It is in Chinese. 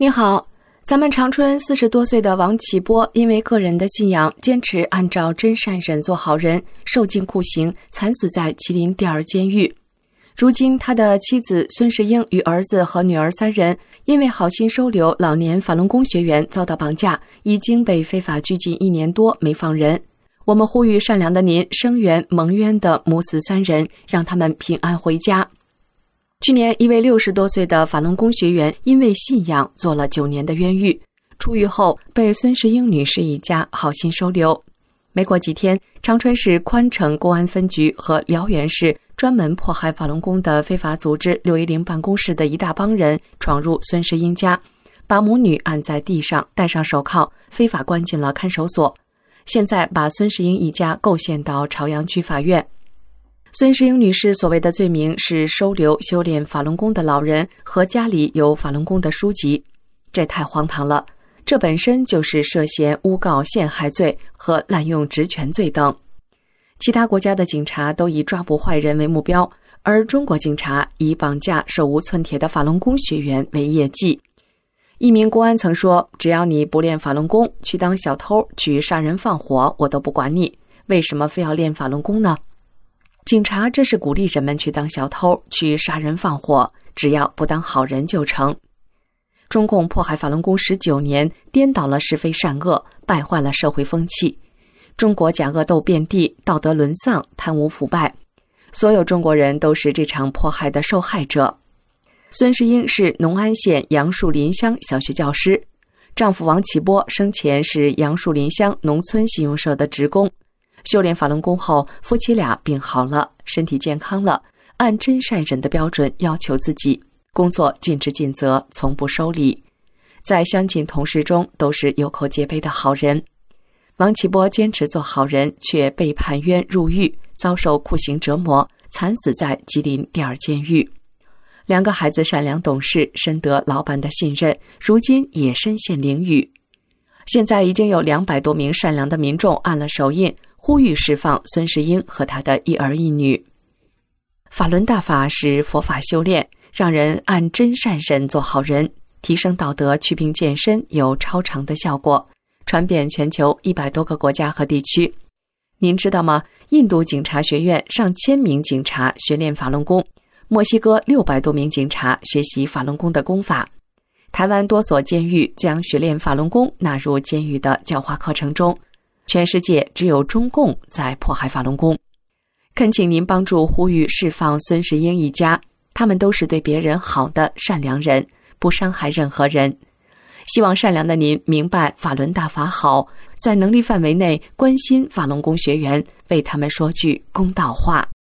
你好，咱们长春40多岁的王启波，因为个人的信仰，坚持按照真善忍做好人，受尽酷刑，惨死在吉林第二监狱。如今，他的妻子孙世英与儿子和女儿3人，因为好心收留老年法轮功学员遭到绑架，已经被非法拘禁1年多，没放人。我们呼吁善良的您声援蒙冤的母子3人，让他们平安回家。去年，一位60多岁的法轮功学员因为信仰坐了9年的冤狱，出狱后被孙世英女士一家好心收留。没过几天，长春市宽城公安分局和辽源市专门迫害法轮功的非法组织610办公室的一大帮人闯入孙世英家，把母女按在地上，戴上手铐，非法关进了看守所。现在把孙世英一家构陷到朝阳区法院。孙世英女士所谓的罪名是收留修炼法轮功的老人和家里有法轮功的书籍，这太荒唐了，这本身就是涉嫌诬告陷害罪和滥用职权罪等。其他国家的警察都以抓捕坏人为目标，而中国警察以绑架手无寸铁的法轮功学员为业绩。一名公安曾说，只要你不练法轮功，去当小偷，去杀人放火，我都不管你，为什么非要练法轮功呢？警察这是鼓励人们去当小偷，去杀人放火，只要不当好人就成。中共迫害法轮功19年，颠倒了是非善恶，败坏了社会风气。中国假恶斗遍地，道德沦丧，贪污腐败，所有中国人都是这场迫害的受害者。孙世英是农安县杨树林乡小学教师，丈夫王启波生前是杨树林乡农村信用社的职工。修炼法轮功后，夫妻俩病好了，身体健康了，按真善忍的标准要求自己，工作尽职尽责，从不收礼，在乡亲同事中都是有口皆碑的好人。王启波坚持做好人，却被判冤入狱，遭受酷刑折磨，惨死在吉林第二监狱。2个孩子善良懂事，深得老板的信任，如今也身陷囹圄。现在已经有200多名善良的民众按了手印，呼吁释放孙世英和他的一儿一女。法轮大法是佛法修炼，让人按真善忍做好人，提升道德，祛病健身，有超常的效果，传遍全球100多个国家和地区。您知道吗？印度警察学院上千名警察学练法轮功，墨西哥600多名警察学习法轮功的功法，台湾多所监狱将学练法轮功纳入监狱的教化课程中。全世界只有中共在迫害法轮功，恳请您帮助呼吁释放孙世英一家，他们都是对别人好的善良人，不伤害任何人。希望善良的您明白法轮大法好，在能力范围内关心法轮功学员，为他们说句公道话。